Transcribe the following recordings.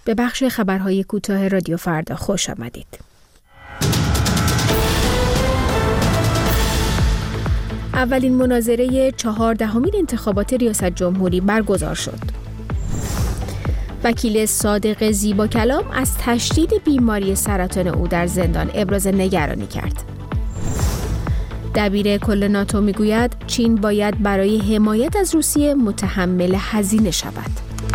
به بخش خبرهای کوتاه رادیو فردا خوش آمدید. اولین مناظره 14مین انتخابات ریاست جمهوری برگزار شد. وکیل صادق زیباکلام از تشدید بیماری سرطان او در زندان ابراز نگرانی کرد. دبیر کل ناتو میگوید چین باید برای حمایت از روسیه متحمل هزینه شود.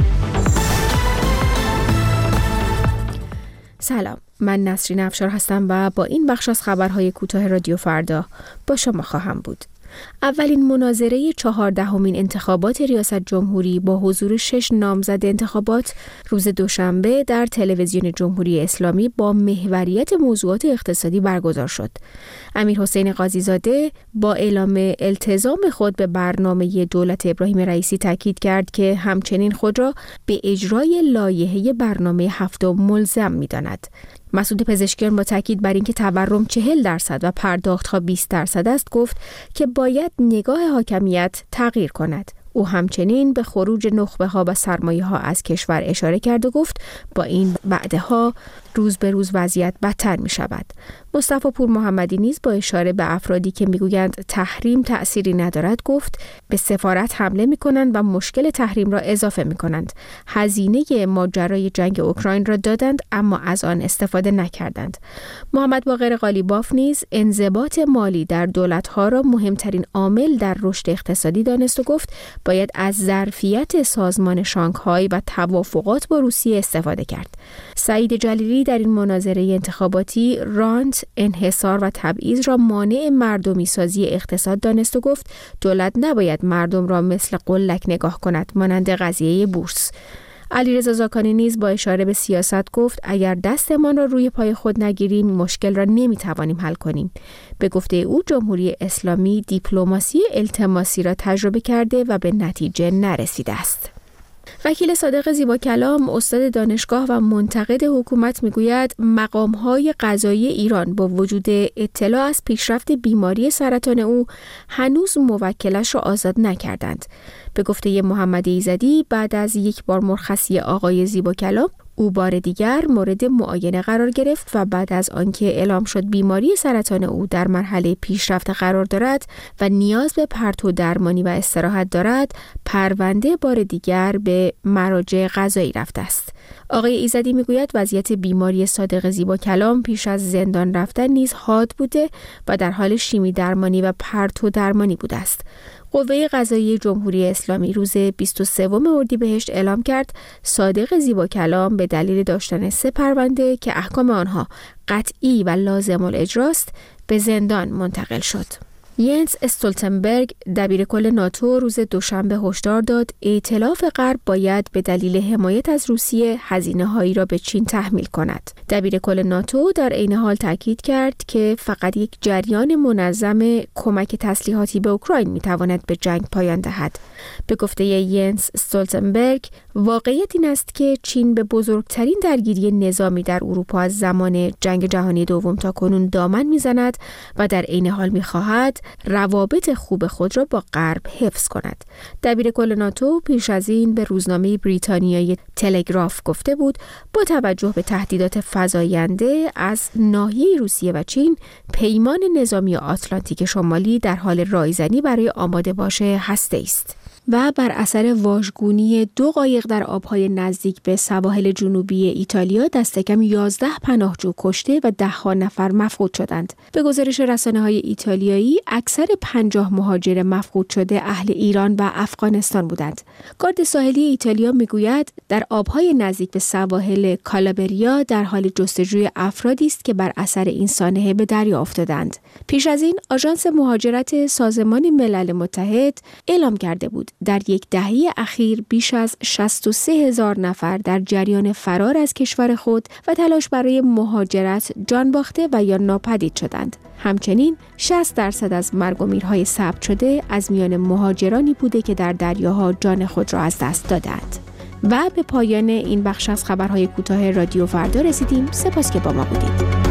سلام، من نسرین افشار هستم و با این بخش از خبرهای کوتاه رادیو فردا با شما خواهم بود. اولین مناظره 14مین انتخابات ریاست جمهوری با حضور 6 نامزد انتخابات روز دوشنبه در تلویزیون جمهوری اسلامی با محوریت موضوعات اقتصادی برگزار شد. امیرحسین قاضی‌زاده با اعلام التزام خود به برنامه دولت ابراهیم رئیسی تاکید کرد که همچنین خود را به اجرای لایحه برنامه هفتم ملزم می‌داند. مسعود پزشکیان با تاکید بر اینکه تورم 40% و پرداخت‌ها 20% است گفت که باید نگاه حاکمیت تغییر کند. او همچنین به خروج نخبه‌ها و سرمایه‌ها از کشور اشاره کرد و گفت با این وعده‌ها روز به روز وضعیت بدتر می‌شود. مصطفی پور محمدی نیز با اشاره به افرادی که میگویند تحریم تأثیری ندارد گفت به سفارت حمله می‌کنند و مشکل تحریم را اضافه می‌کنند. هزینه ماجرای جنگ اوکراین را دادند اما از آن استفاده نکردند. محمد باقر قالیباف نیز انضباط مالی در دولت‌ها را مهمترین عامل در رشد اقتصادی دانست و گفت باید از ظرفیت سازمان شانگهای و توافقات با روسیه استفاده کرد. سعید جلیلی در این مناظره انتخاباتی رانت، انحصار و تبعیض را مانع مردمی سازی اقتصاد دانست و گفت دولت نباید مردم را مثل قلک نگاه کند مانند قضیه بورس. علیرضا زاکانی نیز با اشاره به سیاست گفت اگر دستمان را روی پای خود نگیریم مشکل را نمیتوانیم حل کنیم. به گفته او جمهوری اسلامی دیپلماسی التماسی را تجربه کرده و به نتیجه نرسیده است. وکیل صادق زیباکلام استاد دانشگاه و منتقد حکومت میگوید مقام‌های قضایی ایران با وجود اطلاع از پیشرفت بیماری سرطان او هنوز موکلش را آزاد نکردند. به گفته محمد ایزدی بعد از یک بار مرخصی آقای زیباکلام او بار دیگر مورد معاینه قرار گرفت و بعد از آنکه اعلام شد بیماری سرطان او در مرحله پیشرفته قرار دارد و نیاز به پرتو درمانی و استراحت دارد، پرونده بار دیگر به مراجع قضایی رفته است. آقای ایزدی میگوید وضعیت بیماری صادق زیباکلام پیش از زندان رفتن نیز حاد بوده و در حال شیمی درمانی و پرتو درمانی بوده است. قوه قضاییه جمهوری اسلامی روز 23 اردیبهشت اعلام کرد صادق زیباکلام به دلیل داشتن 3 پرونده که احکام آنها قطعی و لازم الاجراست به زندان منتقل شد. ینس استولتنبرگ دبیر کل ناتو روز دوشنبه هشدار داد ائتلاف غرب باید به دلیل حمایت از روسیه هزینه‌هایی را به چین تحمیل کند. دبیر کل ناتو در عین حال تاکید کرد که فقط یک جریان منظم کمک تسلیحاتی به اوکراین می‌تواند به جنگ پایان دهد. به گفته ینس استولتنبرگ واقعیت این است که چین به بزرگترین درگیری نظامی در اروپا از زمان جنگ جهانی دوم تا کنون دامن می‌زند و در عین حال می‌خواهد روابط خوب خود را با غرب حفظ کند. دبیر کل ناتو پیش از این به روزنامه بریتانیایی تلگراف گفته بود با توجه به تهدیدات فزاینده از ناحیه روسیه و چین پیمان نظامی آتلانتیک شمالی در حال رایزنی برای آماده باش هسته‌ای است. و بر اثر واژگونی 2 قایق در آبهای نزدیک به سواحل جنوبی ایتالیا دست کم 11 پناهجو کشته و 10 نفر مفقود شدند. به گزارش رسانه‌های ایتالیایی اکثر 50 مهاجر مفقود شده اهل ایران و افغانستان بودند. گارد ساحلی ایتالیا میگوید در آبهای نزدیک به سواحل کالابریا در حال جستجوی افرادی است که بر اثر این سانحه به دریا افتادند. پیش از این آژانس مهاجرت سازمان ملل متحد اعلام کرده بود در یک دهه اخیر بیش از 63,000 نفر در جریان فرار از کشور خود و تلاش برای مهاجرت جان باخته و یا ناپدید شدند. همچنین 60% از مرگ و میرهای ثبت شده از میان مهاجرانی بوده که در دریاها جان خود را از دست دادند. و به پایان این بخش از خبرهای کوتاه رادیو فردا رسیدیم. سپاس که با ما بودید.